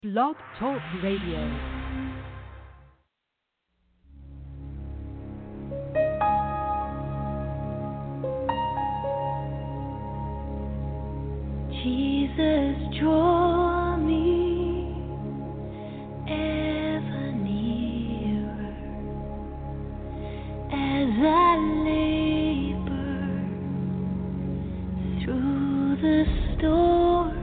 Blog Talk Radio. Jesus, draw me ever nearer as I labor through the storm.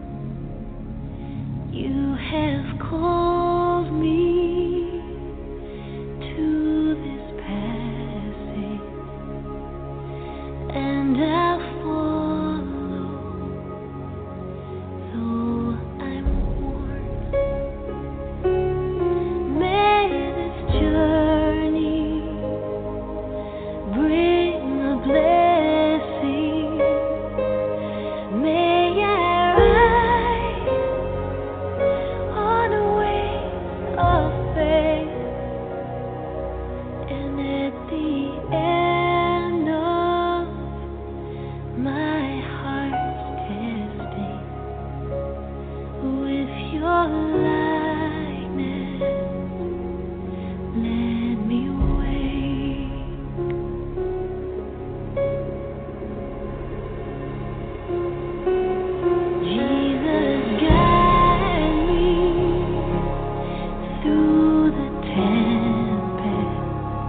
You have called me to this passage, and I'll follow. Though I'm worn, may this journey bring a blessing. May I rise on the wings of faith, and at the end of my heart's testing, with your likeness, let me wake. Jesus, guide me through the tempest.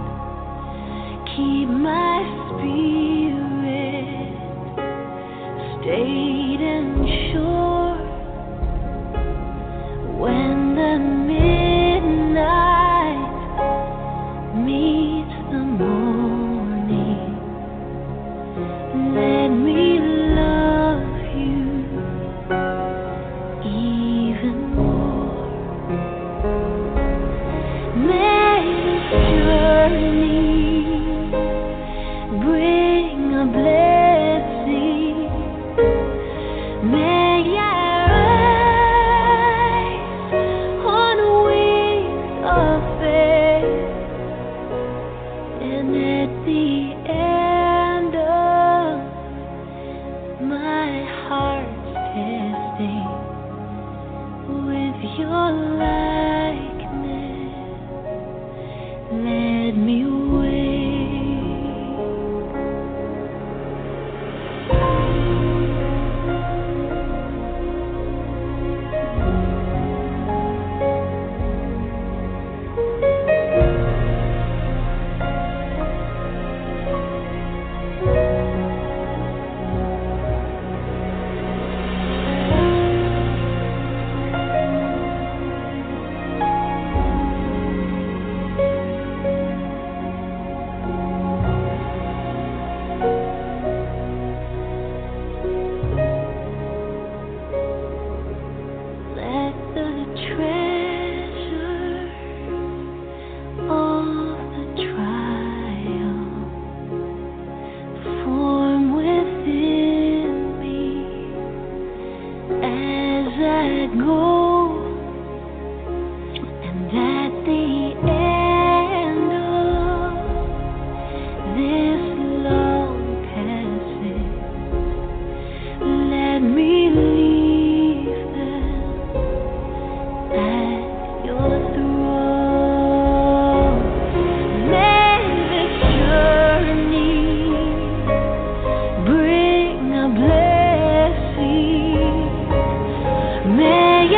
Keep my spirit stayed and sure. When the midnight meets the morning, let me love you even more. May this journey bring a blessing. May I rise on wings of faith, and at the end of my heart's testing, with your likeness, let me wake. Let the treasure of the trial form within me as I go, and at the end of this long passage, let me leave them at your throne. May this journey bring a blessing. May I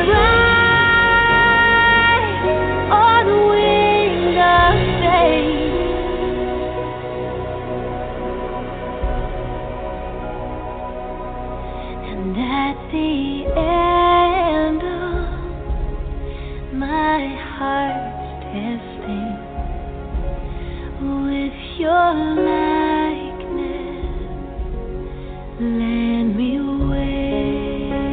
rise on wings of faith, and at the end of my heart's testing, with your likeness, let me wake.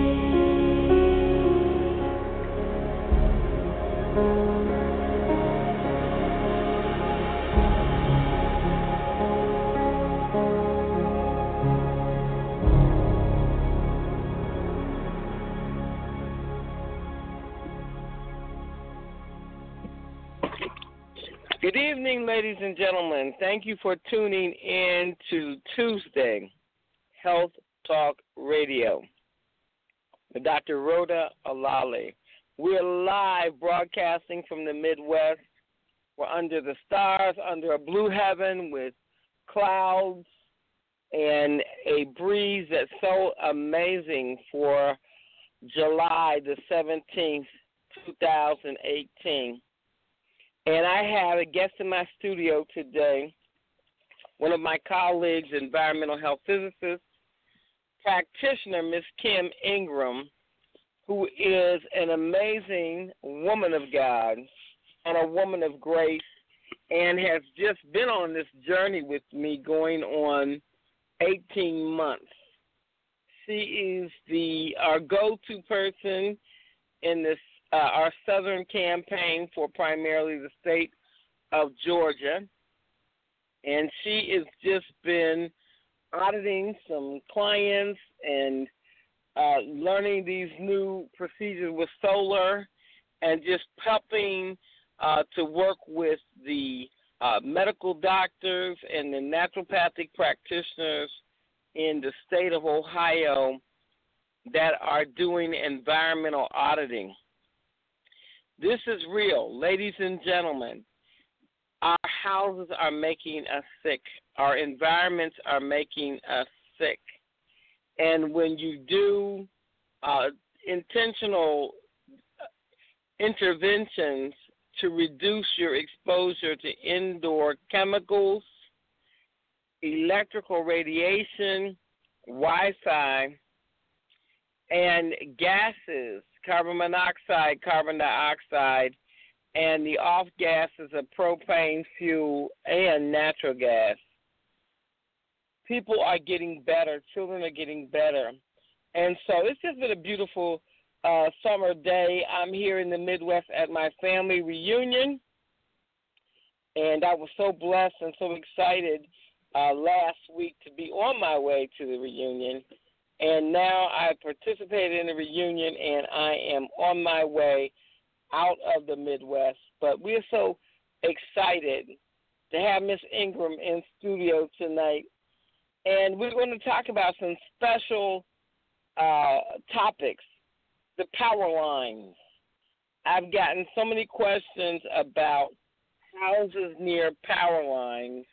Good evening, ladies and gentlemen. Thank you for tuning in to Tuesday Health Talk Radio. Dr. Rhoda Alali. We're live broadcasting from the Midwest. We're under the stars, under a blue heaven with clouds and a breeze that's so amazing for July the 17th, 2018. And I have a guest in my studio today, one of my colleagues, environmental health physicist, practitioner, Miss Kim Ingram, who is an amazing woman of God and a woman of grace, and has just been on this journey with me going on 18 months. She is our go-to person in this our Southern campaign for primarily the state of Georgia, and she has just been auditing some clients and learning these new procedures with solar, and just helping to work with the medical doctors and the naturopathic practitioners in the state of Ohio that are doing environmental auditing. This is real, ladies and gentlemen. Our houses are making us sick. Our environments are making us sick. And when you do intentional interventions to reduce your exposure to indoor chemicals, electrical radiation, Wi-Fi, and gases, carbon monoxide, carbon dioxide, and the off gases of propane, fuel, and natural gas, people are getting better. Children are getting better. And so it's just been a beautiful summer day. I'm here in the Midwest at my family reunion, and I was so blessed and so excited last week to be on my way to the reunion. And now I participated in the reunion, and I am on my way out of the Midwest. But we're so excited to have Miss Ingram in studio tonight. And we're going to talk about some special topics, the power lines. I've gotten so many questions about houses near power lines.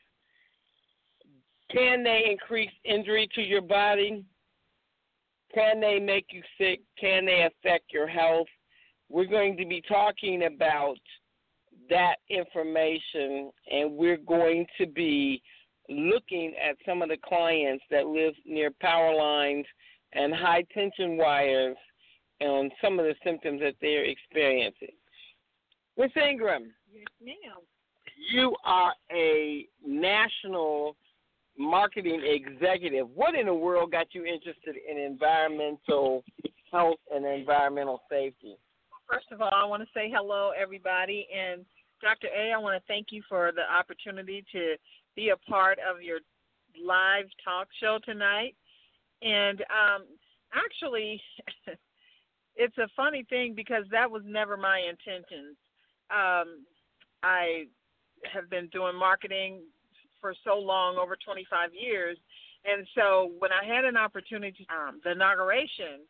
Can they increase injury to your body? Can they make you sick? Can they affect your health? We're going to be talking about that information, and we're going to be looking at some of the clients that live near power lines and high-tension wires and some of the symptoms that they're experiencing. Ms. Ingram. Yes, ma'am. You are a national marketing executive. What in the world got you interested in environmental health and environmental safety? First of all, I want to say hello, everybody. And Dr. A, I want to thank you for the opportunity to be a part of your live talk show tonight. And actually, it's a funny thing because that was never my intention. I have been doing marketing for so long, over 25 years. And so when I had an opportunity, the inauguration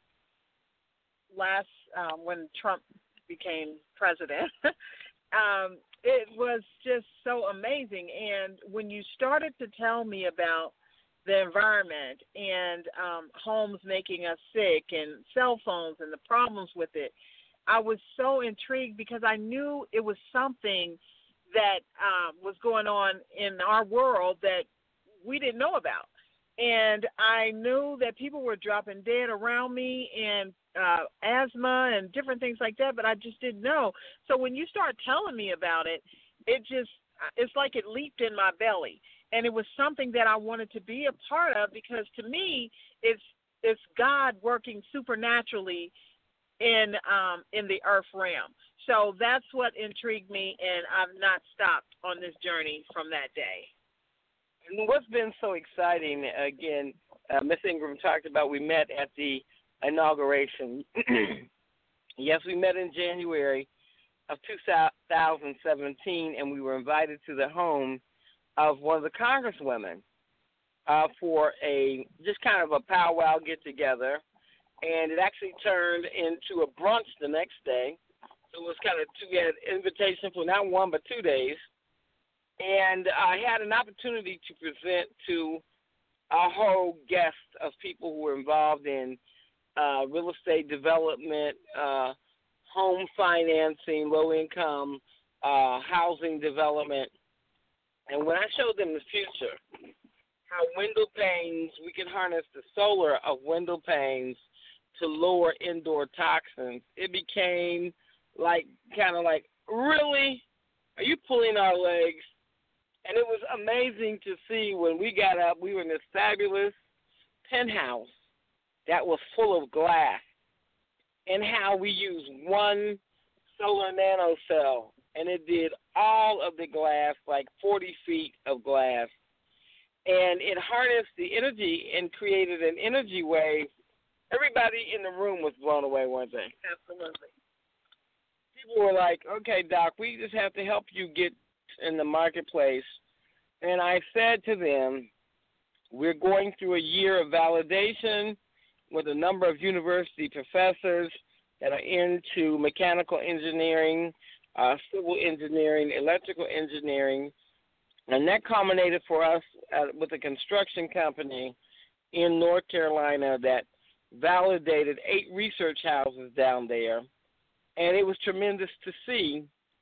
when Trump became president, it was just so amazing. And when you started to tell me about the environment and homes making us sick and cell phones and the problems with it, I was so intrigued because I knew it was something that was going on in our world that we didn't know about. And I knew that people were dropping dead around me and asthma and different things like that, but I just didn't know. So when you start telling me about it, it's like it leaped in my belly. And it was something that I wanted to be a part of because to me, it's God working supernaturally in the earth realm. So that's what intrigued me, and I've not stopped on this journey from that day. And what's been so exciting, again, Ms. Ingram talked about we met at the inauguration. Yes, we met in January of 2017, and we were invited to the home of one of the congresswomen for just kind of a powwow get-together. And it actually turned into a brunch the next day. it was kind of we had invitation for not 1 but 2 days, and I had an opportunity to present to a whole guest of people who were involved in real estate development, home financing, low income housing development. And when I showed them the future, how window panes, we can harness the solar of window panes to lower indoor toxins, it became kind of like, really? Are you pulling our legs? And it was amazing to see when we got up, we were in this fabulous penthouse that was full of glass, and how we used one solar nano cell, and it did all of the glass, like 40 feet of glass. And it harnessed the energy and created an energy wave. Everybody in the room was blown away, weren't they? Absolutely. People were like, okay, Doc, we just have to help you get in the marketplace. And I said to them, we're going through a year of validation with a number of university professors that are into mechanical engineering, civil engineering, electrical engineering, and that culminated for us with a construction company in North Carolina that validated 8 research houses down there, and it was tremendous to see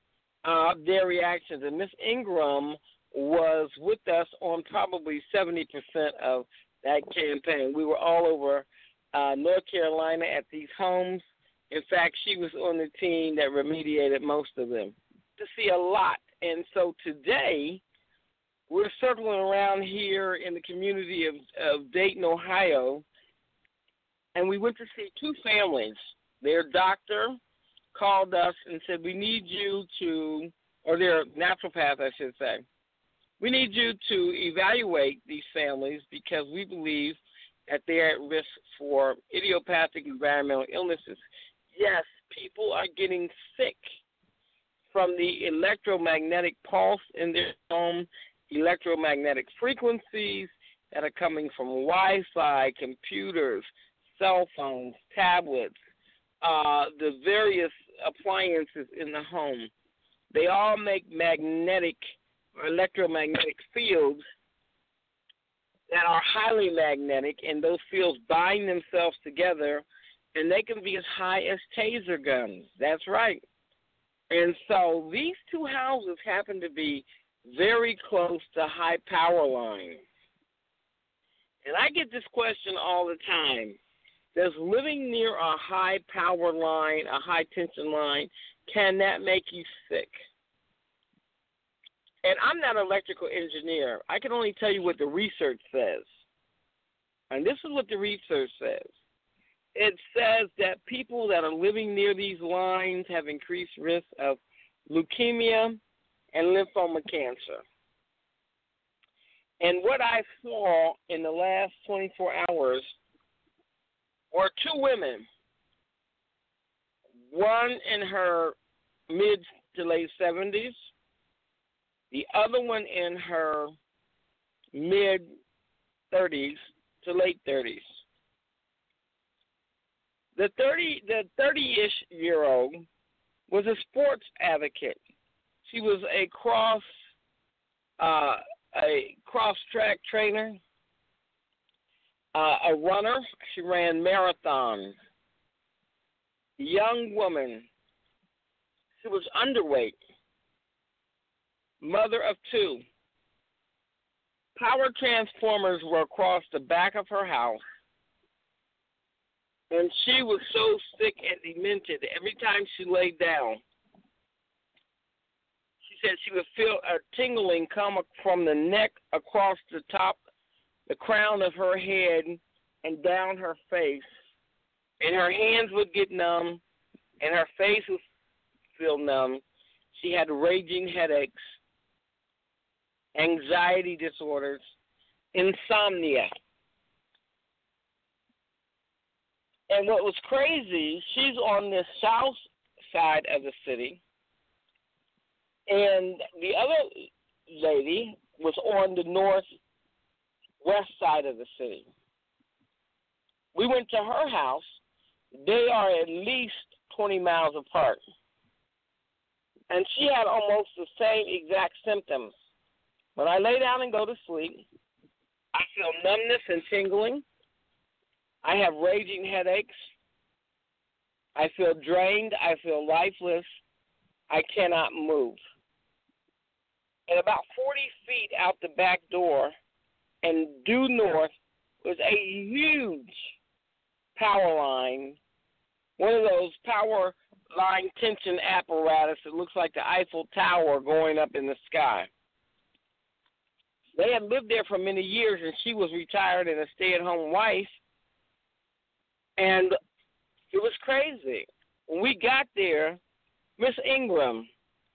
their reactions. And Ms. Ingram was with us on probably 70% of that campaign. We were all over North Carolina at these homes. In fact, she was on the team that remediated most of them, to see a lot. And so today, we're circling around here in the community of Dayton, Ohio, and we went to see 2 families. Their doctor called us and said, we need you to, or their naturopath, I should say, we need you to evaluate these families because we believe that they're at risk for idiopathic environmental illnesses. Yes, people are getting sick from the electromagnetic pulse in their home, electromagnetic frequencies that are coming from Wi-Fi, computers, cell phones, tablets, the various appliances in the home. They all make magnetic or electromagnetic fields that are highly magnetic, and those fields bind themselves together, and they can be as high as taser guns. That's right. And so these 2 houses happen to be very close to high power lines. And I get this question all the time. Does living near a high power line, a high tension line, can that make you sick? And I'm not an electrical engineer. I can only tell you what the research says. And this is what the research says. It says that people that are living near these lines have increased risk of leukemia and lymphoma cancer. And what I saw in the last 24 hours were 2 women, one in her mid to late 70s, the other one in her mid-30s to late 30s. The 30-ish-year-old was a sports advocate. She was a cross-track trainer, a runner. She ran marathons. Young woman. She was underweight. Mother of 2. Power transformers were across the back of her house, and she was so sick and demented every time she laid down. She said she would feel a tingling come from the neck across the top, the crown of her head, and down her face. And her hands would get numb, and her face would feel numb. She had raging headaches, anxiety disorders, insomnia. And what was crazy, she's on the south side of the city, and the other lady was on the northwest side of the city. We went to her house. They are at least 20 miles apart. And she had almost the same exact symptoms. When I lay down and go to sleep, I feel numbness and tingling. I have raging headaches. I feel drained. I feel lifeless. I cannot move. And about 40 feet out the back door and due north was a huge power line, one of those power line tension apparatus that looks like the Eiffel Tower going up in the sky. They had lived there for many years, and she was retired and a stay-at-home wife, and it was crazy. When we got there, Miss Ingram,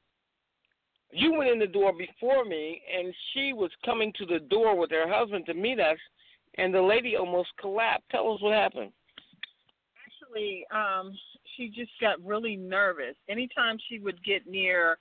you went in the door before me, and she was coming to the door with her husband to meet us, and the lady almost collapsed. Tell us what happened. Actually, she just got really nervous. Anytime she would get near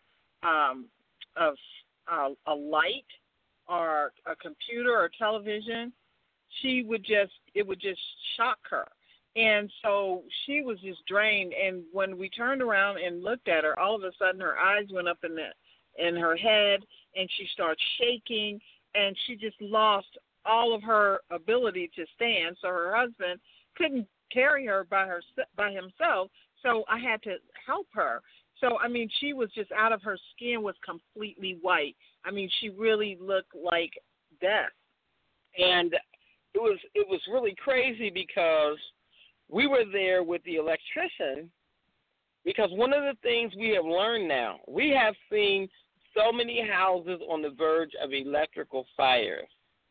a light or a computer or television, it would just shock her. And so she was just drained. And when we turned around and looked at her, all of a sudden her eyes went up in her head, and she started shaking, and she just lost all of her ability to stand. So her husband couldn't carry her by himself, so I had to help her. So, I mean, she was just out of her skin, was completely white. I mean, she really looked like death. And it was really crazy because we were there with the electrician, because one of the things we have learned now, we have seen so many houses on the verge of electrical fires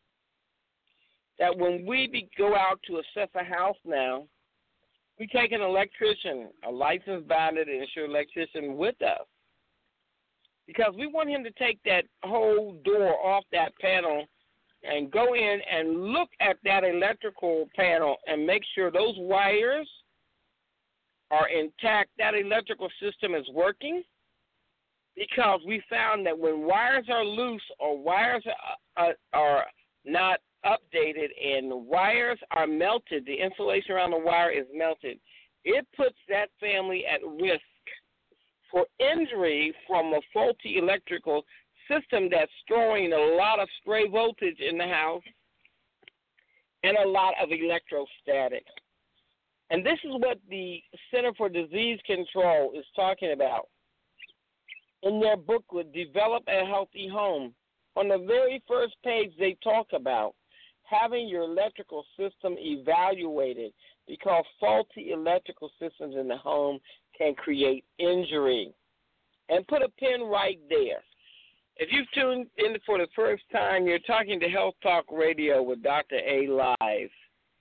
that when we go out to assess a house now, we take an electrician, a licensed, bonded, and insured electrician with us, because we want him to take that whole door off that panel and go in and look at that electrical panel and make sure those wires are intact, that electrical system is working, because we found that when wires are loose or wires are not updated and wires are melted, the insulation around the wire is melted, it puts that family at risk for injury from a faulty electrical system that's throwing a lot of stray voltage in the house and a lot of electrostatic. And this is what the Center for Disease Control is talking about. In their booklet, Develop a Healthy Home, on the very first page they talk about having your electrical system evaluated, because faulty electrical systems in the home can create injury. And put a pin right there. If you've tuned in for the first time, you're talking to Health Talk Radio with Dr. A. Live.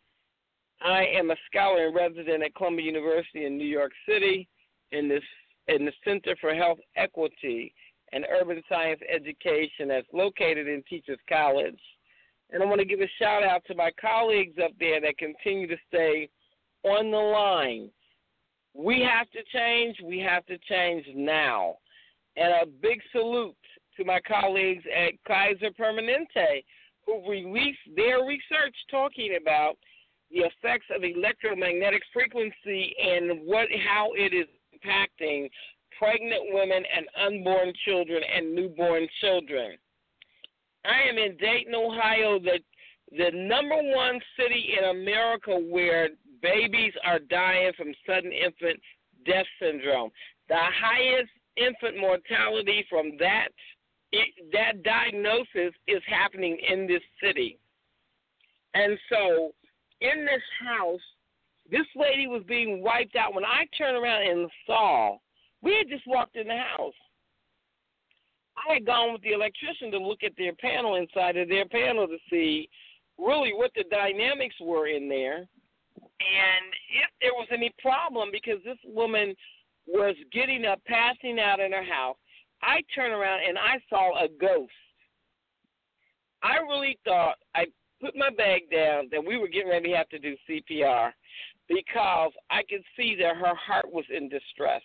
I am a scholar in resident at Columbia University in New York City in the Center for Health Equity and Urban Science Education that's located in Teachers College. And I want to give a shout-out to my colleagues up there that continue to stay on the line. We have to change. We have to change now. And a big salute to my colleagues at Kaiser Permanente, who released their research talking about the effects of electromagnetic frequency and how it is impacting pregnant women and unborn children and newborn children. I am in Dayton, Ohio, the number one city in America where babies are dying from sudden infant death syndrome. The highest infant mortality from that diagnosis is happening in this city. And so in this house, this lady was being wiped out. When I turned around and saw, we had just walked in the house. I had gone with the electrician to look at their panel, inside of their panel, to see really what the dynamics were in there and if there was any problem, because this woman was getting up, passing out in her house. I turned around and I saw a ghost. I really thought, I put my bag down, that we were getting ready to have to do CPR, because I could see that her heart was in distress.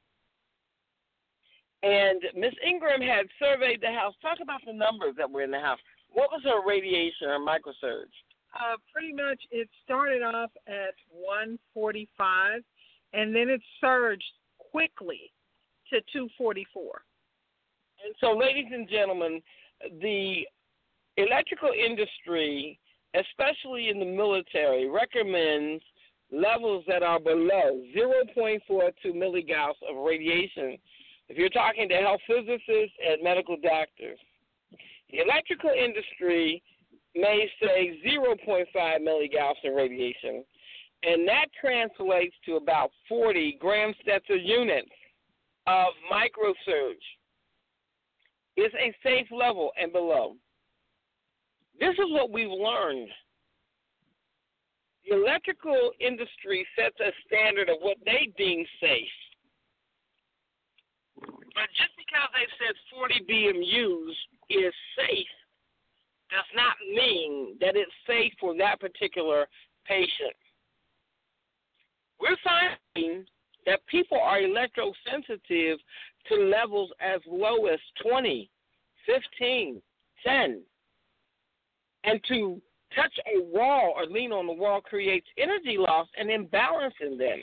And Miss Ingram had surveyed the house. Talk about the numbers that were in the house. What was her radiation or microsurge? Pretty much it started off at 145, and then it surged quickly to 244. And so, ladies and gentlemen, the electrical industry, especially in the military, recommends levels that are below 0.42 milligauss of radiation. If you're talking to health physicists and medical doctors, the electrical industry may say 0.5 milligauss of radiation, and that translates to about 40 Gram-Stetzer units of microsurge. Is a safe level and below. This is what we've learned. The electrical industry sets a standard of what they deem safe. But just because they said 40 BMUs is safe does not mean that it's safe for that particular patient. We're finding that people are electrosensitive to levels as low as 20, 15, 10. And to touch a wall or lean on the wall creates energy loss and imbalance in them.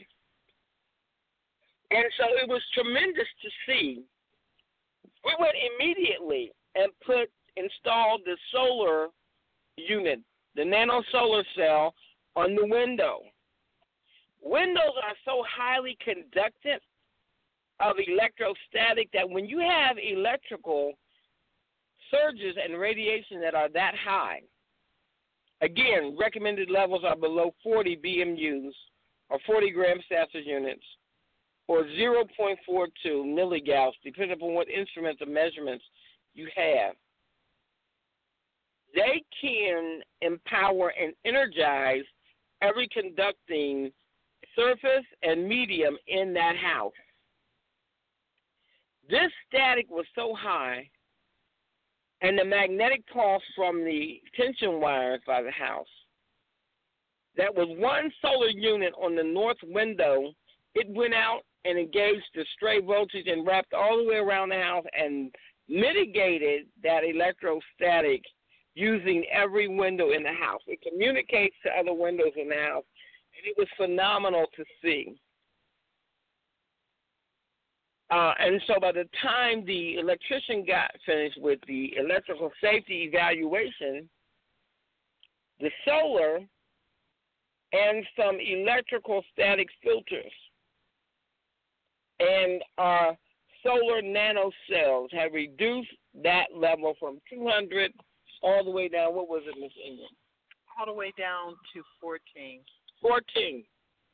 And so it was tremendous to see. We went immediately and installed the solar unit, the nano solar cell, on the window. Windows are so highly conductive of electrostatic that when you have electrical surges and radiation that are that high, again, recommended levels are below 40 BMUs or 40 Gram-Stetzer units or 0.42 milligauss, depending upon what instruments or measurements you have. They can empower and energize every conducting surface and medium in that house. This static was so high, and the magnetic pulse from the tension wires by the house, that was one solar unit on the north window. It went out and engaged the stray voltage and wrapped all the way around the house and mitigated that electrostatic using every window in the house. It communicates to other windows in the house, and it was phenomenal to see. And so by the time the electrician got finished with the electrical safety evaluation, the solar and some electrical static filters and our solar nano cells have reduced that level from 200 all the way down. What was it, Ms. Ingram? All the way down to 14. 14.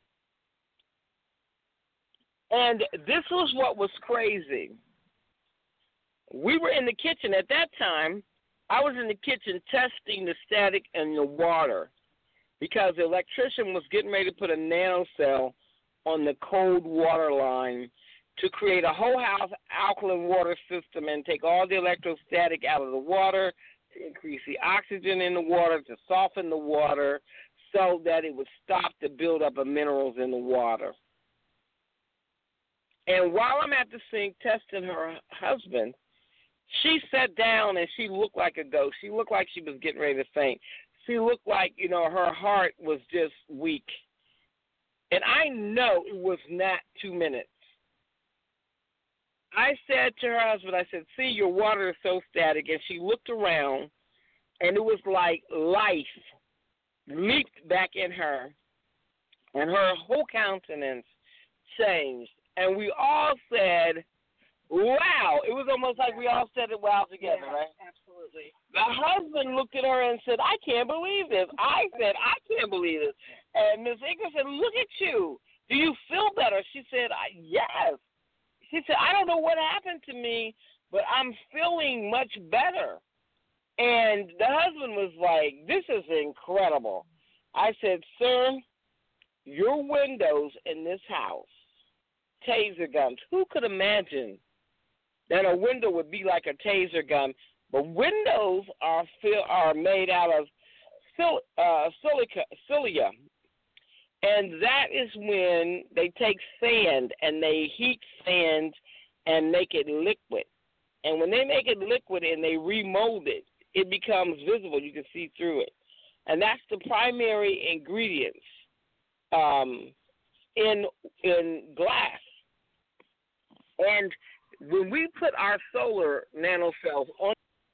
And this was what was crazy. We were in the kitchen at that time. I was in the kitchen testing the static and the water because the electrician was getting ready to put a nano cell on the cold water line to create a whole house alkaline water system and take all the electrostatic out of the water, to increase the oxygen in the water, to soften the water so that it would stop the buildup of minerals in the water. And while I'm at the sink testing her husband, she sat down and she looked like a ghost. She looked like she was getting ready to faint. She looked like, her heart was just weak. And I know it was not 2 minutes. I said to her husband, I said, see, your water is so static. And she looked around, and it was like life leaped back in her, and her whole countenance changed. And we all said, wow. It was almost like we all said it wow together, right? Absolutely. The husband looked at her and said, I can't believe this. I said, I can't believe this. And Ms. Ingram said, look at you. Do you feel better? She said, yes. She said, I don't know what happened to me, but I'm feeling much better. And the husband was like, this is incredible. I said, sir, your windows in this house, taser guns. Who could imagine that a window would be like a taser gun? But windows are made out of silica, and that is when they take sand and they heat sand and make it liquid. And when they make it liquid and they remold it, it becomes visible. You can see through it. And that's the primary ingredients in glass. And when we put our solar nanocells on,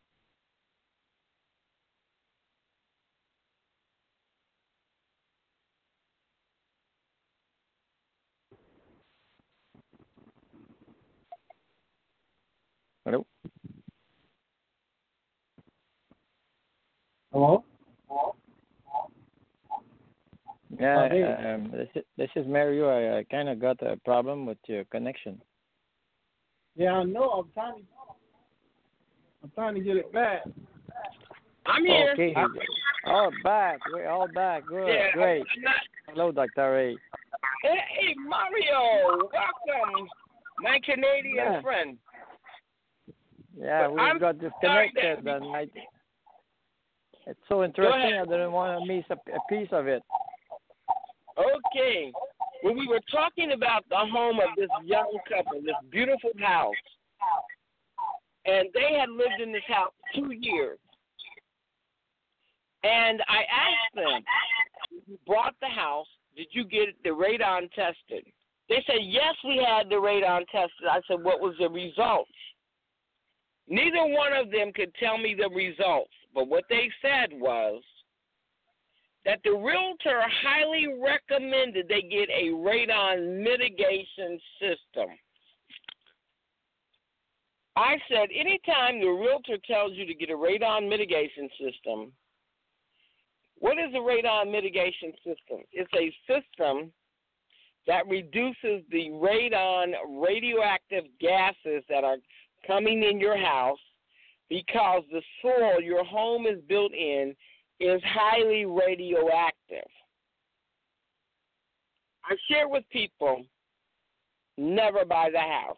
Hello? Hello? Yeah, Hey. this is Mario. I kind of got a problem with your connection. Yeah, I know. I'm trying to get it back. I'm here. Okay. All back. We're all back. Good. Yeah, Great. I'm not, Hello, Dr. Ray. hey, Mario, welcome, my Canadian friend. Yeah, we I'm got sorry disconnected, that- and it's so interesting. I didn't want to miss a piece of it. Okay. When we were talking about the home of this young couple, this beautiful house, and they had lived in this house 2 years. And I asked them, you bought the house, did you get the radon tested? They said, yes, we had the radon tested. I said, what was the results? Neither one of them could tell me the results, but what they said was that the realtor highly recommended they get a radon mitigation system. I said, anytime the realtor tells you to get a radon mitigation system, what is a radon mitigation system? It's a system that reduces the radon radioactive gases that are coming in your house because the soil your home is built in is highly radioactive. I share with people, never buy the house.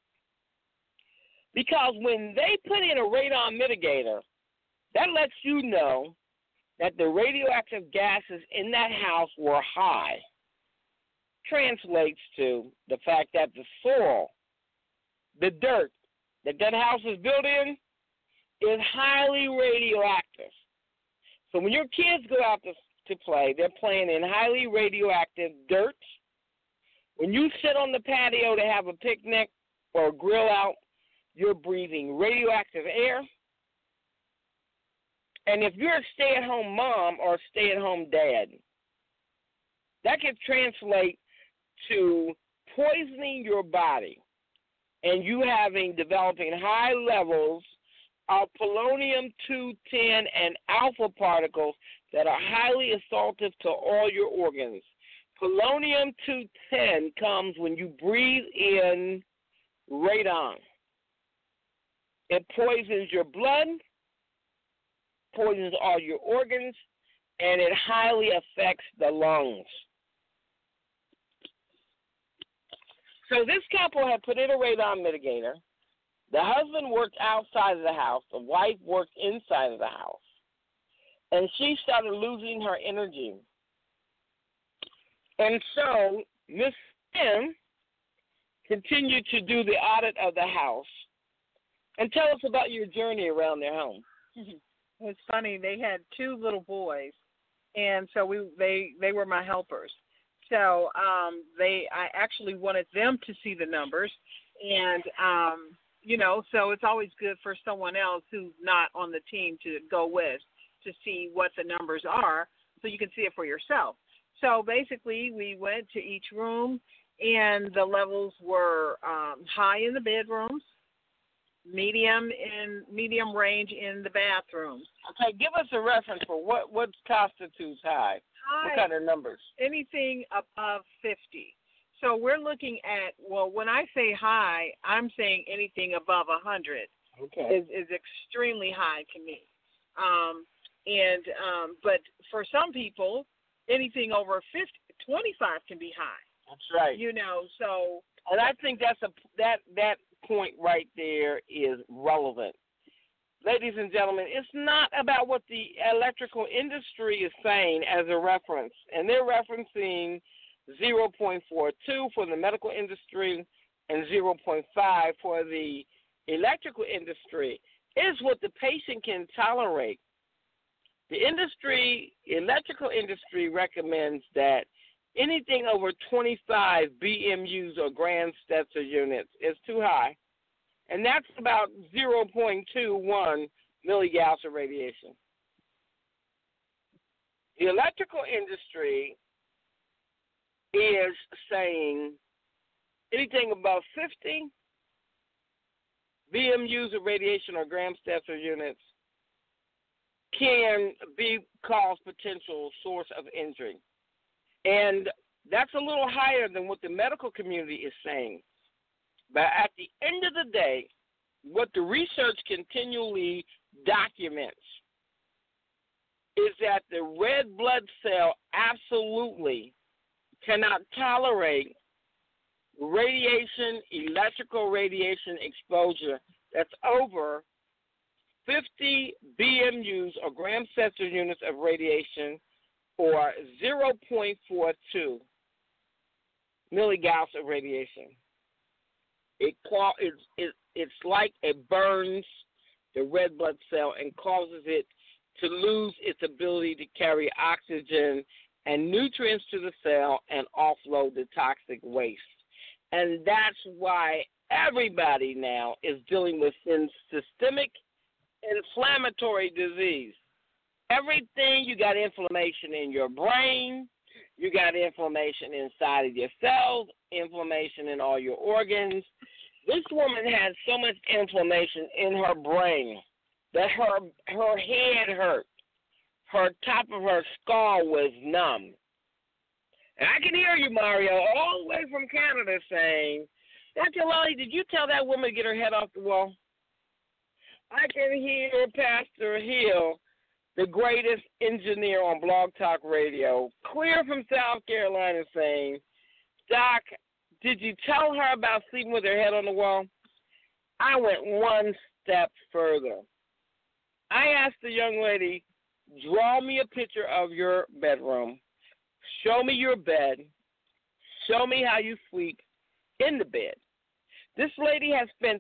Because when they put in a radon mitigator, that lets you know that the radioactive gases in that house were high. Translates to the fact that the soil, the dirt that house is built in, is highly radioactive. So when your kids go out to play, they're playing in highly radioactive dirt. When you sit on the patio to have a picnic or grill out, you're breathing radioactive air. And if you're a stay-at-home mom or stay-at-home dad, that could translate to poisoning your body and you developing high levels of polonium-210 and alpha particles that are highly assaultive to all your organs. Polonium-210 comes when you breathe in radon. It poisons your blood, poisons all your organs, and it highly affects the lungs. So this couple had put in a radon mitigator. The husband worked outside of the house. The wife worked inside of the house. And she started losing her energy. And so Miss Kim continued to do the audit of the house. And tell us about your journey around their home. It's funny. They had 2 little boys, and so they were my helpers. So I actually wanted them to see the numbers, and so it's always good for someone else who's not on the team to go with to see what the numbers are, so you can see it for yourself. So basically, we went to each room, and the levels were high in the bedrooms, medium range in the bathrooms. Okay, give us a reference for what constitutes high. What kind of numbers? Anything above 50. So we're looking at, when I say high, I'm saying anything above 100 is extremely high to me. But for some people, anything over 25 can be high. That's right. So. And I think that point right there is relevant. Ladies and gentlemen, it's not about what the electrical industry is saying as a reference. And they're referencing 0.42 for the medical industry and 0.5 for the electrical industry. It's what the patient can tolerate. The electrical industry recommends that anything over 25 BMUs or Grand Stetzer units is too high. And that's about 0.21 milligauss of radiation. The electrical industry is saying anything above 50 BMUs of radiation or Gram Stetzer units can cause potential source of injury. And that's a little higher than what the medical community is saying. But at the end of the day, what the research continually documents is that the red blood cell absolutely cannot tolerate radiation, electrical radiation exposure that's over 50 BMUs or Gram Stetzer units of radiation or 0.42 milligauss of radiation. It's like it burns the red blood cell and causes it to lose its ability to carry oxygen and nutrients to the cell and offload the toxic waste. And that's why everybody now is dealing with systemic inflammatory disease. Everything, you got inflammation in your brain, you got inflammation inside of your cells, inflammation in all your organs. This woman had so much inflammation in her brain that her head hurt. Her top of her skull was numb. And I can hear you, Mario, all the way from Canada saying, Dr. Lolly, did you tell that woman to get her head off the wall? I can hear Pastor Hill, the greatest engineer on Blog Talk Radio, clear from South Carolina saying, Doc, did you tell her about sleeping with her head on the wall? I went one step further. I asked the young lady, draw me a picture of your bedroom. Show me your bed. Show me how you sleep in the bed. This lady has spent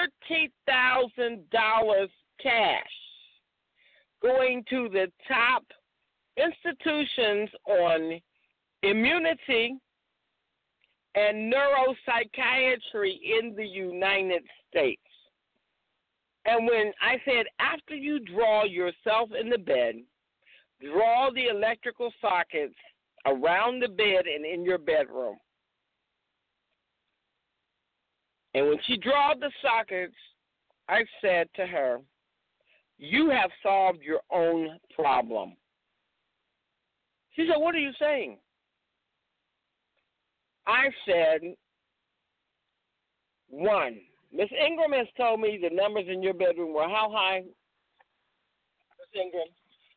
$13,000 cash going to the top institutions on immunity and neuropsychiatry in the United States. And when I said, after you draw yourself in the bed, draw the electrical sockets around the bed and in your bedroom. And when she drawed the sockets, I said to her, you have solved your own problem. She said, what are you saying? I said, one, Miss Ingram has told me the numbers in your bedroom were how high? Miss Ingram?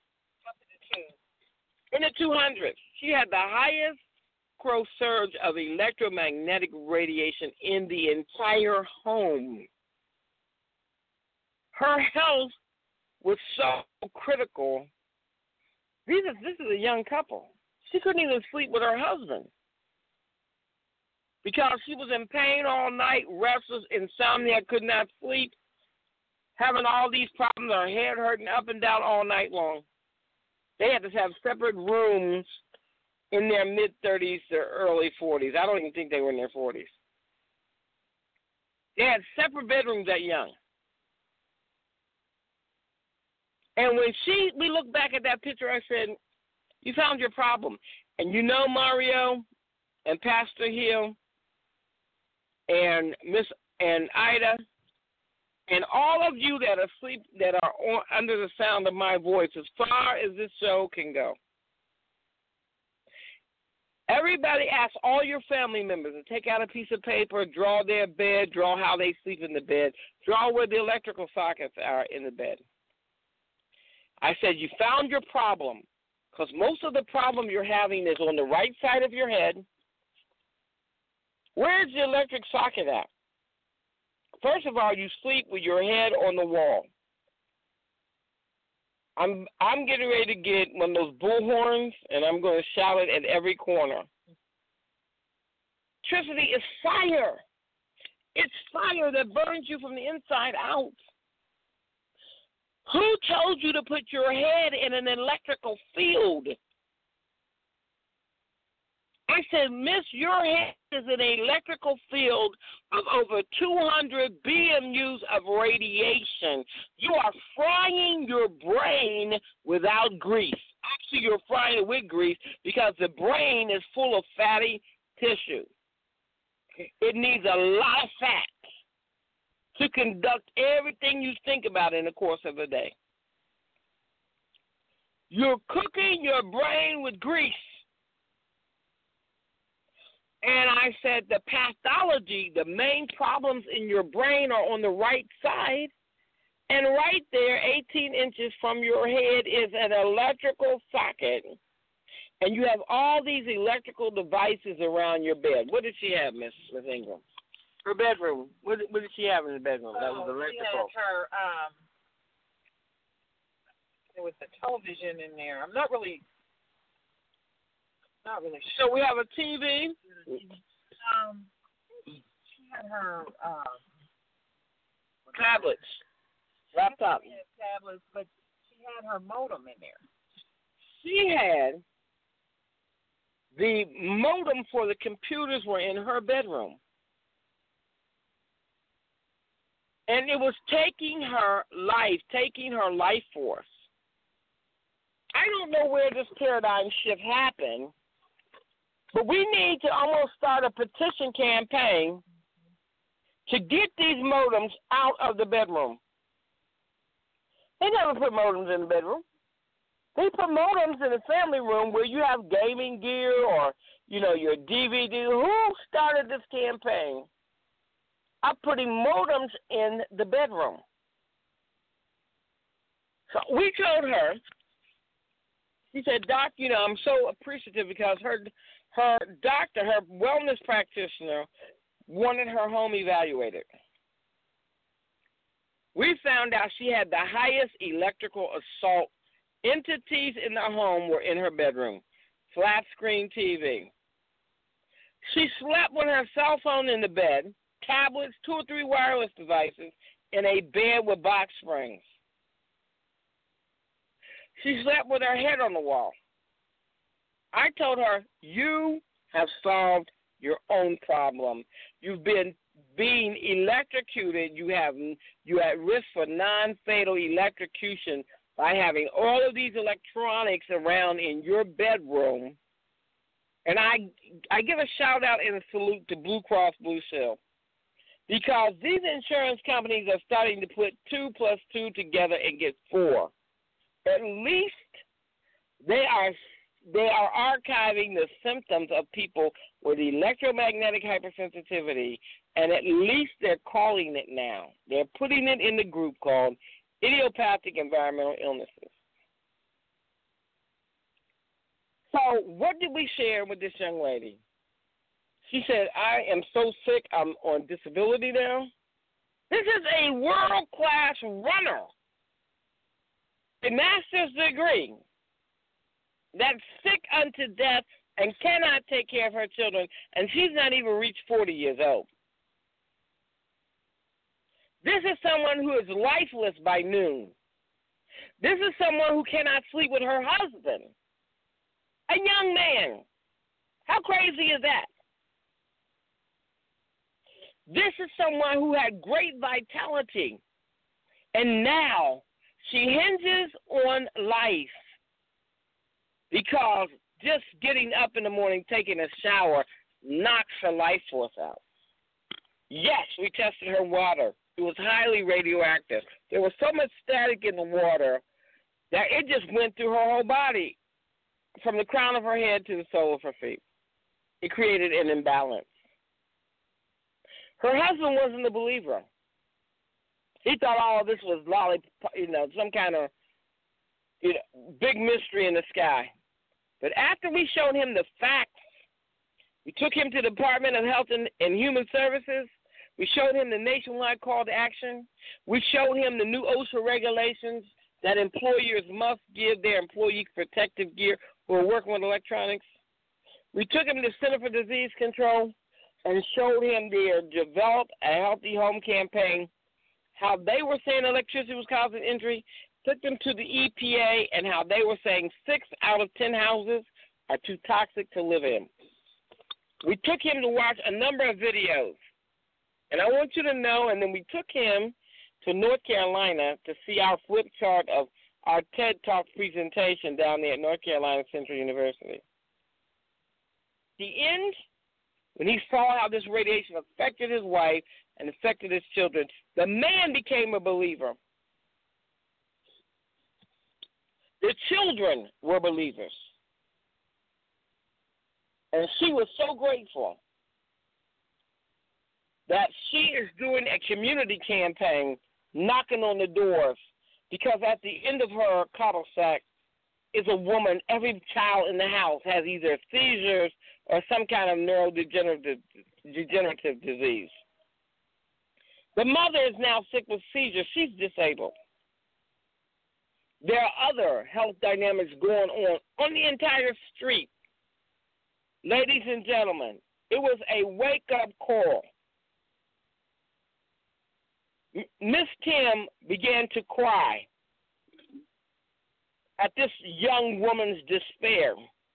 In the 200s. She had the highest gross surge of electromagnetic radiation in the entire home. Her health was so critical. This is a young couple. She couldn't even sleep with her husband because she was in pain all night, restless, insomnia, could not sleep, having all these problems, her head hurting up and down all night long. They had to have separate rooms in their mid-30s to early 40s. I don't even think they were in their 40s. They had separate bedrooms that young. And when we looked back at that picture, I said, you found your problem. And you know, Mario and Pastor Hill and Miss and Ida and all of you that are asleep, that are under the sound of my voice, as far as this show can go, everybody ask all your family members to take out a piece of paper, draw their bed, draw how they sleep in the bed, draw where the electrical sockets are in the bed. I said, you found your problem, because most of the problem you're having is on the right side of your head. Where's the electric socket at? First of all, you sleep with your head on the wall. I'm getting ready to get one of those bullhorns, and I'm going to shout it at every corner. Electricity is fire. It's fire that burns you from the inside out. Who told you to put your head in an electrical field? I said, Miss, your head is in an electrical field of over 200 BMUs of radiation. You are frying your brain without grease. Actually, you're frying it with grease because the brain is full of fatty tissue. It needs a lot of fat to conduct everything you think about in the course of a day. You're cooking your brain with grease. And I said the pathology, the main problems in your brain are on the right side. And right there, 18 inches from your head, is an electrical socket. And you have all these electrical devices around your bed. What did she have, Miss Ingram? Her bedroom. What did she have in the bedroom? That was electrical. She had her, there was a television in there. I'm not really sure. So we have a TV. She had her tablets, laptop. She had tablets, but she had her modem in there. She had the modem for the computers were in her bedroom. And it was taking her life force. I don't know where this paradigm shift happened, but we need to almost start a petition campaign to get these modems out of the bedroom. They never put modems in the bedroom. They put modems in the family room where you have gaming gear or, your DVD. Who started this campaign of putting modems in the bedroom? So we told her, she said, Doc, I'm so appreciative because her doctor, her wellness practitioner, wanted her home evaluated. We found out she had the highest electrical assault entities in the home were in her bedroom. Flat screen TV. She slept with her cell phone in the bed, tablets, 2 or 3 wireless devices, in a bed with box springs. She slept with her head on the wall. I told her, you have solved your own problem. You've been being electrocuted. You're at risk for non-fatal electrocution by having all of these electronics around in your bedroom. And I give a shout out and a salute to Blue Cross Blue Shield because these insurance companies are starting to put 2 plus 2 together and get 4. At least they are archiving the symptoms of people with electromagnetic hypersensitivity, and at least they're calling it now. They're putting it in the group called idiopathic environmental illnesses. So what did we share with this young lady? She said, I am so sick, I'm on disability now. This is a world-class runner, a master's degree, that's sick unto death and cannot take care of her children, and she's not even reached 40 years old. This is someone who is lifeless by noon. This is someone who cannot sleep with her husband, a young man. How crazy is that? This is someone who had great vitality, and now she hinges on life because just getting up in the morning, taking a shower, knocks her life force out. Yes, we tested her water. It was highly radioactive. There was so much static in the water that it just went through her whole body, from the crown of her head to the sole of her feet. It created an imbalance. Her husband wasn't a believer. He thought all of this was some kind of big mystery in the sky. But after we showed him the facts, we took him to the Department of Health and Human Services. We showed him the nationwide call to action. We showed him the new OSHA regulations that employers must give their employee protective gear who are working with electronics. We took him to the Center for Disease Control and showed him their Develop a Healthy Home campaign, how they were saying electricity was causing injury. Took them to the EPA and how they were saying 6 out of 10 houses are too toxic to live in. We took him to watch a number of videos. And I want you to know, and then we took him to North Carolina to see our flip chart of our TED Talk presentation down there at North Carolina Central University. The end, when he saw how this radiation affected his wife and affected his children, the man became a believer. The children were believers. And she was so grateful that she is doing a community campaign, knocking on the doors, because at the end of her cul-de-sac is a woman. Every child in the house has either seizures or some kind of neurodegenerative disease. The mother is now sick with seizures. She's disabled. There are other health dynamics going on the entire street. Ladies and gentlemen, it was a wake-up call. Miss Kim began to cry at this young woman's despair.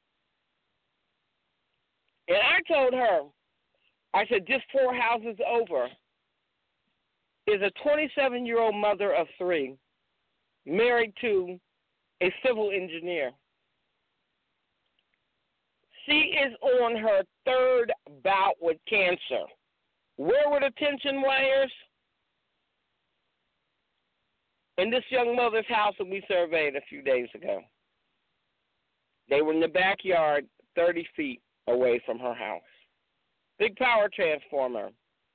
And I told her, I said, just 4 houses over is a 27-year-old mother of 3 married to a civil engineer. She is on her 3rd bout with cancer. Where were the tension wires? In this young mother's house that we surveyed a few days ago. They were in the backyard 30 feet away from her house. Big power transformer.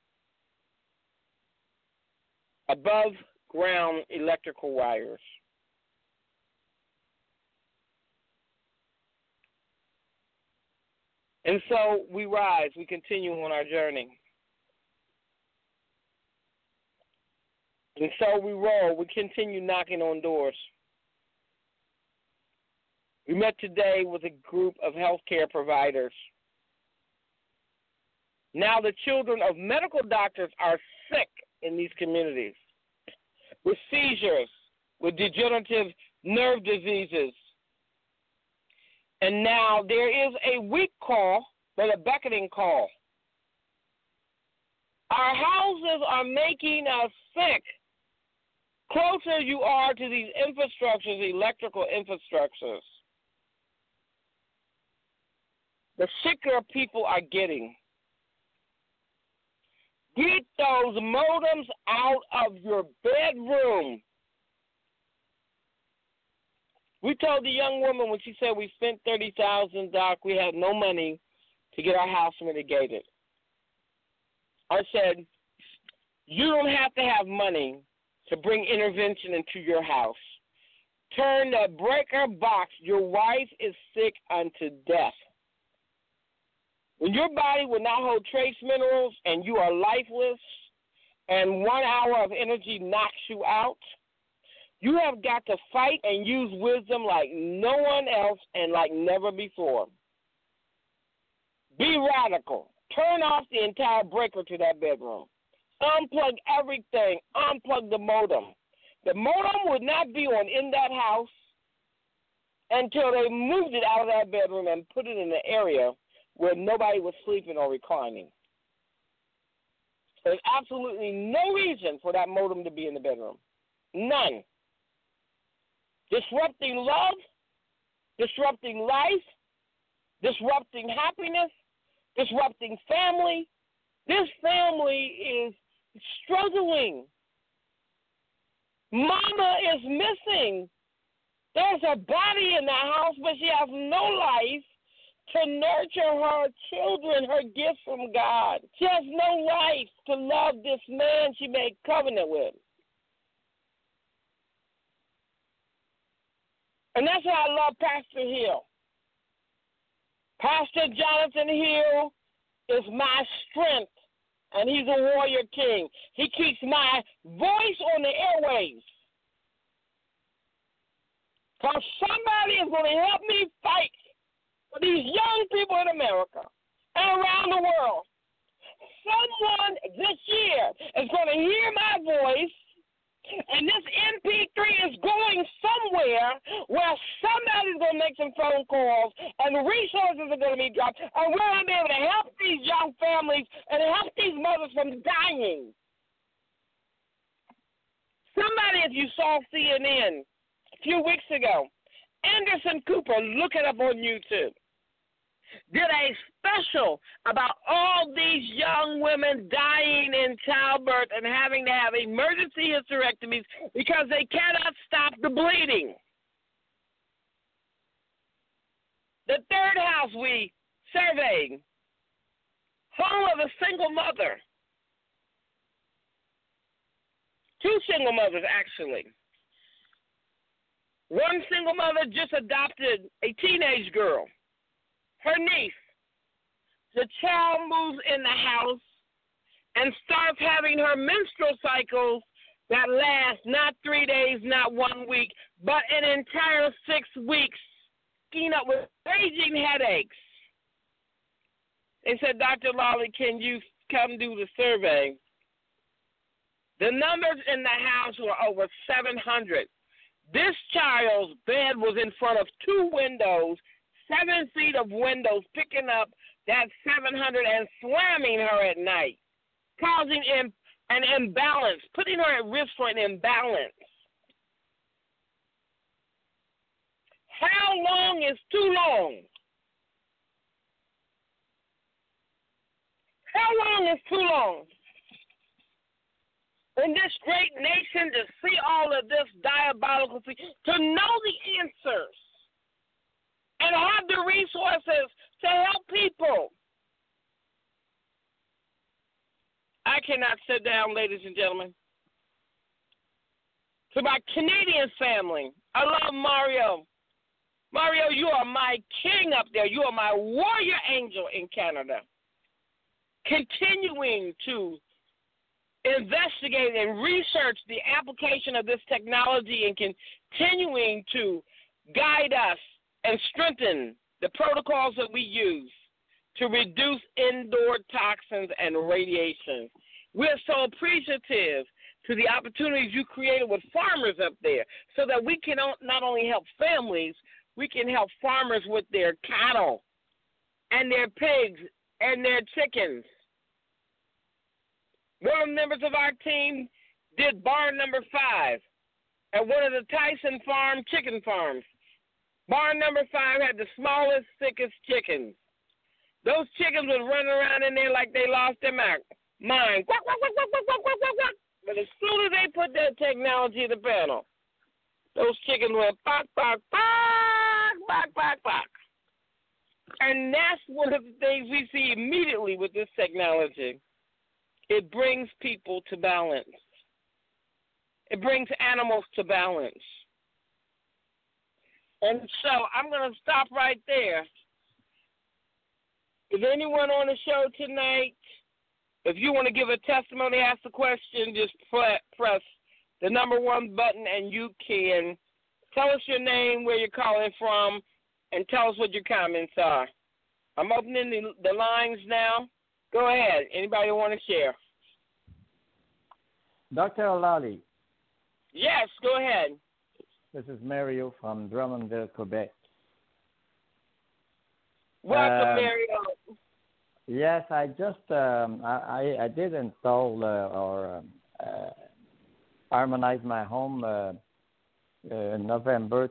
Above ground electrical wires. And so we rise, we continue on our journey. And so we roll, we continue knocking on doors. We met today with a group of healthcare providers. Now the children of medical doctors are sick in these communities with seizures, with degenerative nerve diseases. And now there is a weak call, but a beckoning call. Our houses are making us sick. Closer you are to these infrastructures, electrical infrastructures, the sicker people are getting. Get those modems out of your bedroom. We told the young woman when she said we spent $30,000, Doc, we had no money to get our house mitigated. I said, you don't have to have money to bring intervention into your house. Turn the breaker box. Your wife is sick unto death. When your body will not hold trace minerals and you are lifeless and 1 hour of energy knocks you out, you have got to fight and use wisdom like no one else and like never before. Be radical. Turn off the entire breaker to that bedroom. Unplug everything. Unplug the modem. The modem would not be on in that house until they moved it out of that bedroom and put it in an area where nobody was sleeping or reclining. There's absolutely no reason for that modem to be in the bedroom. None. Disrupting love, disrupting life, disrupting happiness, disrupting family. This family is struggling. Mama is missing. There's a body in the house, but she has no life to nurture her children, her gifts from God. She has no life to love this man she made covenant with. And that's why I love Pastor Hill. Pastor Jonathan Hill is my strength, and he's a warrior king. He keeps my voice on the airwaves. Because somebody is going to help me fight for these young people in America and around the world. Someone this year is going to hear my voice And this MP3 is going somewhere where somebody's going to make some phone calls and the resources are going to be dropped. And we're going to be able to help these young families and help these mothers from dying. Somebody, if you saw CNN a few weeks ago, Anderson Cooper, look it up on YouTube, did a special about all these young women dying in childbirth and having to have emergency hysterectomies because they cannot stop the bleeding. The third house we surveyed, home of a single mother. Two single mothers, actually. One single mother just adopted a teenage girl, her niece. The child moves in the house and starts having her menstrual cycles that last not 3 days, not 1 week, but an entire 6 weeks, waking up with raging headaches. They said, Dr. Lawley, can you come do the survey? The numbers in the house were over 700. This child's bed was in front of 2 windows, 7 feet of windows, picking up that 700 and slamming her at night, causing an imbalance, putting her at risk for an imbalance. How long is too long? How long is too long? In this great nation to see all of this diabolical thing, to know the answers and have the resources to help people. I cannot sit down, ladies and gentlemen. To my Canadian family, I love Mario. Mario, you are my king up there. You are my warrior angel in Canada. Continuing to investigate and research the application of this technology and continuing to guide us and strengthen the protocols that we use to reduce indoor toxins and radiation. We're so appreciative to the opportunities you created with farmers up there so that we can not only help families, we can help farmers with their cattle and their pigs and their chickens. One of the members of our team did barn number 5 at one of the Tyson Farm chicken farms. Barn number 5 had the smallest, sickest chickens. Those chickens was running around in there like they lost their mind. Quack, quack, quack, quack, quack, quack, quack, quack. But as soon as they put that technology in the panel, those chickens went bark, bark, bark, bark, bark, bark. And that's one of the things we see immediately with this technology. It brings people to balance. It brings animals to balance. And so I'm going to stop right there. If anyone on the show tonight, if you want to give a testimony, ask a question, just press the number 1 button and you can tell us your name, where you're calling from, and tell us what your comments are. I'm opening the lines now. Go ahead. Anybody want to share? Dr. Lawley. Yes, go ahead. This is Mario from Drummondville, Quebec. Welcome, Mario. Yes, I just I did install or harmonize my home in November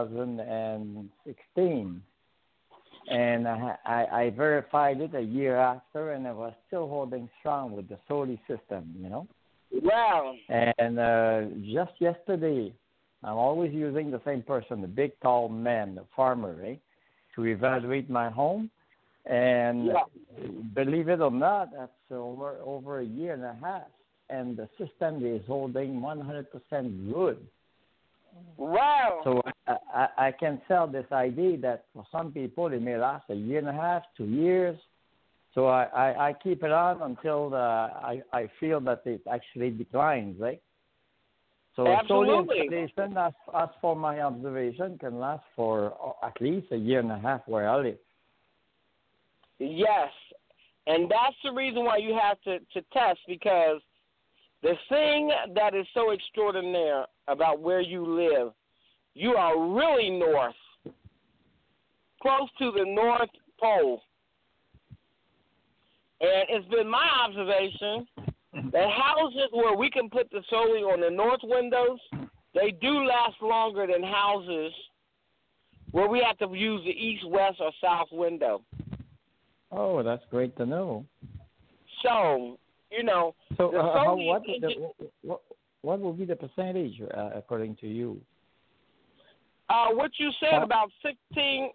2016. And I verified it a year after, and I was still holding strong with the solar system, you know. Wow. And just yesterday, I'm always using the same person, the big, tall man, the farmer, right, to evaluate my home. And believe it or not, that's over a year and a half. And the system is holding 100% good. Wow. So I can sell this idea that for some people it may last a year and a half, 2 years. So I keep it on until I feel that it actually declines, right? So solar installation, as for my observation, can last for at least a year and a half where I live. Yes, and that's the reason why you have to test, because The thing that is so extraordinary about where you live, you are really north, close to the North Pole. And it's been my observation that houses where we can put the solar on the north windows, they do last longer than houses where we have to use the east, west, or south window. Oh, that's great to know. So, you know, so what will be the percentage according to you? What you said about 16.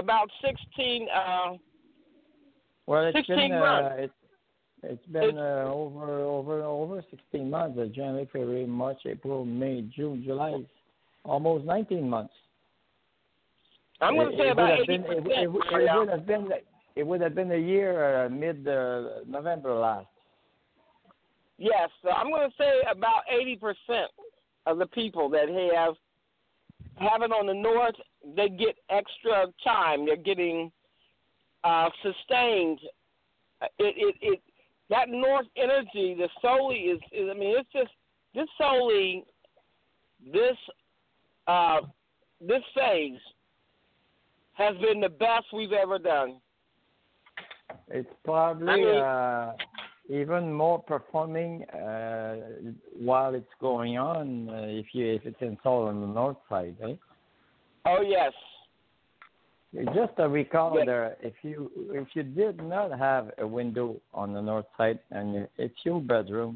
Well, it's 16 been months. it's been over 16 months. January, February, March, April, May, June, July, almost 19 months. I'm going to say about 80%. It would have been a year mid November last. Yes, so I'm going to say about 80% of the people that have it on the north, they get extra time. They're getting sustained. That north energy, the solar is I mean, it's just this solar, this phase has been the best we've ever done. It's probably even more performing while it's going on if it's installed on the north side, eh? Oh yes. Just a recall there, if you did not have a window on the north side and it's your bedroom,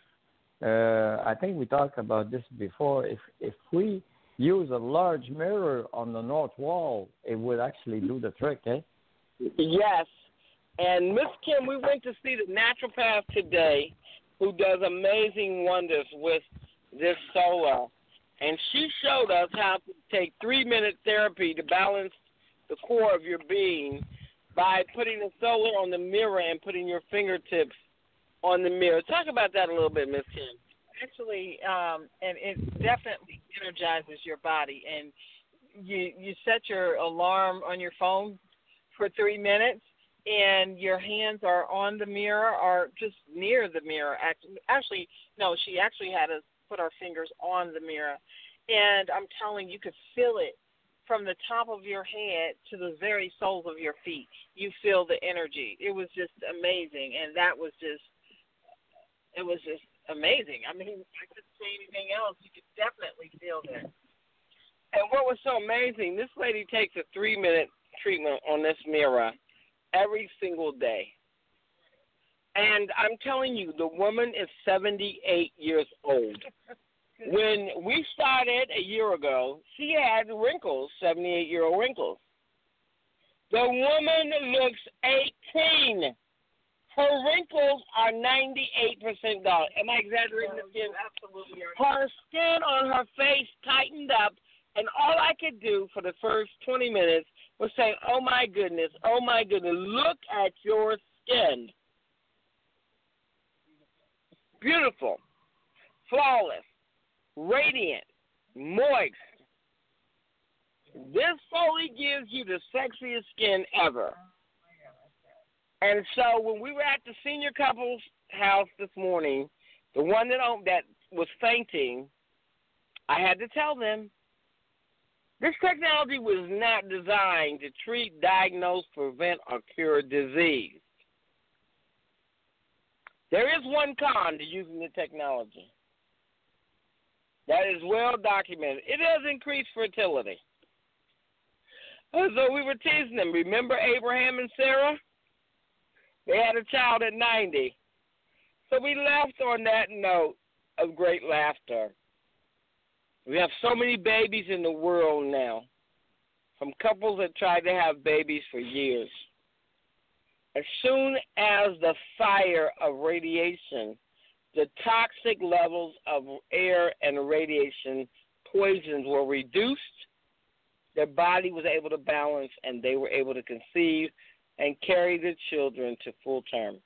I think we talked about this before. If we use a large mirror on the north wall, it would actually do the trick, eh? Yes. And Miss Kim, we went to see the naturopath today, who does amazing wonders with this solar, and she showed us how to take 3-minute therapy to balance the core of your being by putting the solar on the mirror and putting your fingertips on the mirror. Talk about that a little bit, Miss Kim. Actually, and it definitely energizes your body. And you set your alarm on your phone for 3 minutes, and your hands are on the mirror or just near the mirror. Actually, no, she actually had us put our fingers on the mirror. And I'm telling you, could feel it from the top of your head to the very soles of your feet. You feel the energy. It was just amazing, and it was just amazing. I mean, I couldn't say anything else. You could definitely feel that. And what was so amazing, this lady takes a 3-minute treatment on this mirror every single day. And I'm telling you, the woman is 78 years old. When we started a year ago, she had wrinkles, 78-year-old wrinkles. The woman looks 18. Her wrinkles are 98% gone. Am I exaggerating? You absolutely are. Her skin on her face tightened up, and all I could do for the first 20 minutes was say, oh, my goodness, look at your skin. Beautiful, flawless, radiant, moist. This fully gives you the sexiest skin ever. And so when we were at the senior couple's house this morning, the one that was fainting, I had to tell them, this technology was not designed to treat, diagnose, prevent, or cure disease. There is one con to using the technology. That is well documented. It does increase fertility. So we were teasing them. Remember Abraham and Sarah? They had a child at 90. So we left on that note of great laughter. We have so many babies in the world now, from couples that tried to have babies for years. As soon as the fire of radiation, the toxic levels of air and radiation poisons were reduced, their body was able to balance, and they were able to conceive and carry their children to full term.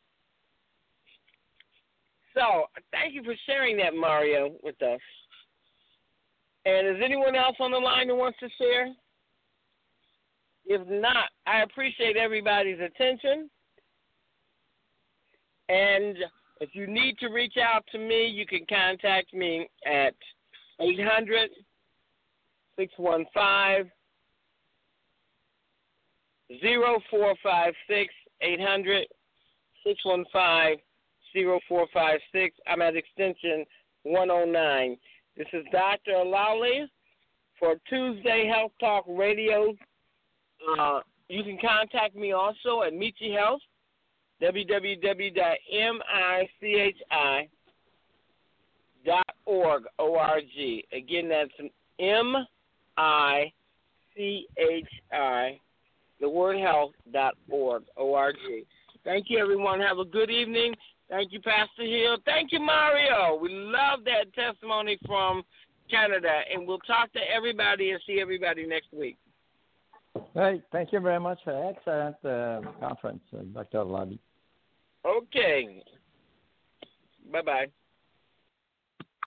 So, thank you for sharing that, Mario, with us. And is anyone else on the line who wants to share? If not, I appreciate everybody's attention. And If you need to reach out to me, you can contact me at 800-615-0456, 800-615-0456. I'm at extension 109. This is Dr. Alali for Tuesday Health Talk Radio. You can contact me also at Michi Health, www.michi.org, O-R-G. Again, that's M-I-C-H-I, the word health.org, O-R-G. Thank you, everyone. Have a good evening. Thank you, Pastor Hill. Thank you, Mario. We love that testimony from Canada, and we'll talk to everybody and see everybody next week. Right. Thank you very much for an excellent conference, Dr. Alali. Okay. Bye-bye.